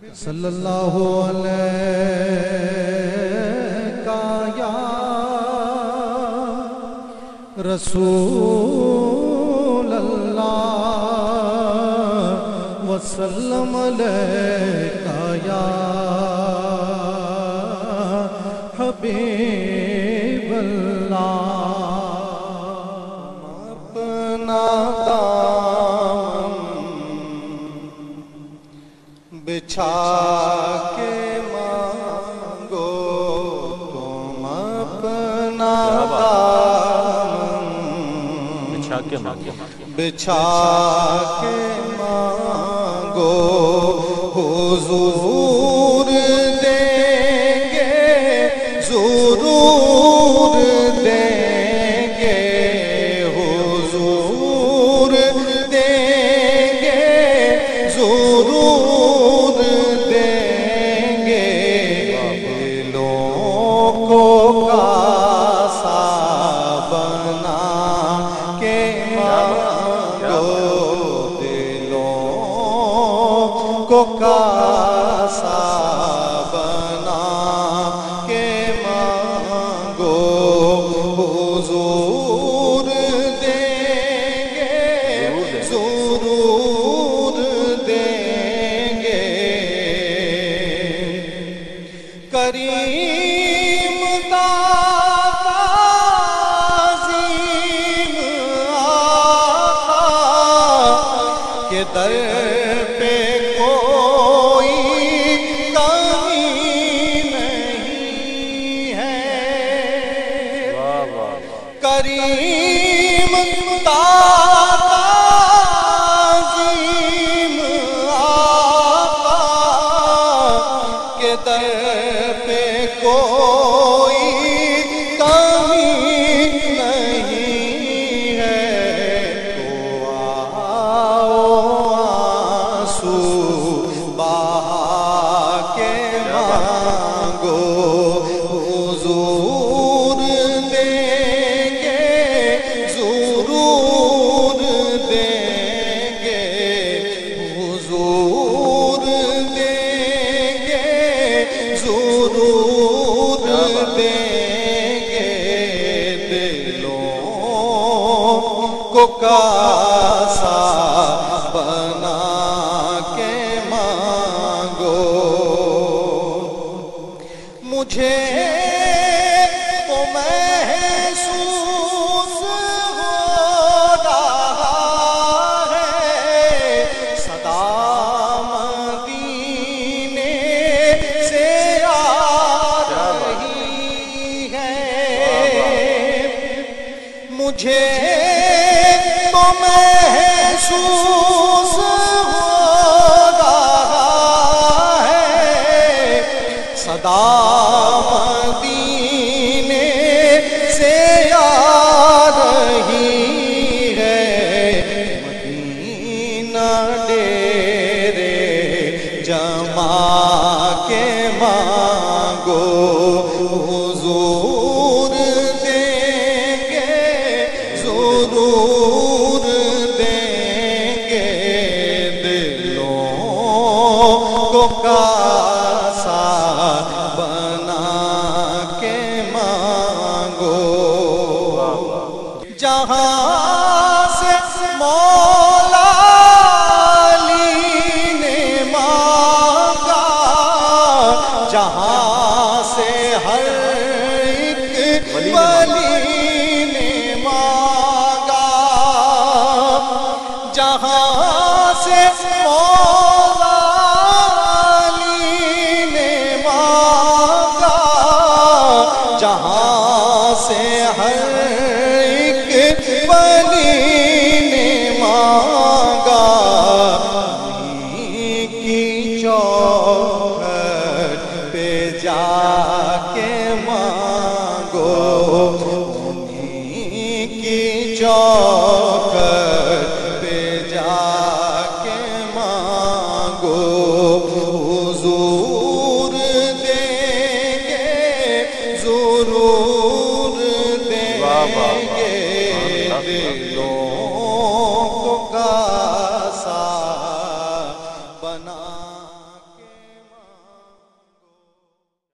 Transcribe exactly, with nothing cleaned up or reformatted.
صلی اللہ علیہ یا رسول اللہ وسلم علیہ یا حبیب اللہ اپنا بچھا کے مانگو تم اپنا بچھا کے مانگو بچھا کے مانگو حضور دیں گے ضرور دیں گے حضور دیں گے ضرور کاسا بنا کے مانگو حضور دیں گے ضرور دیں گے کریم داتا عظیم آقا کے در پہ کریم داتا عظیم آقا کے در پہ کوئی کمی نہیں ہے تو آؤ آنسو بہا کے مانگو حضور کو کاسا بنا کے مانگو مجھے تو محسوس ہو رہا ہے صدا مدینے سے آ رہی ہے مجھے تو محسوس ہو رہا ہے صدا مدینے سے آ رہی ہے مدینہ ڈیرے جما کے مانگو حضور دیں گے ضرور کاسا بنا کے مانگو جہاں سے مولا علی نے مانگا جہاں سے ہر ایک ولی نے مانگا جہاں سے مولا جہاں سے ہر ایک ولی نے مانگا کی چو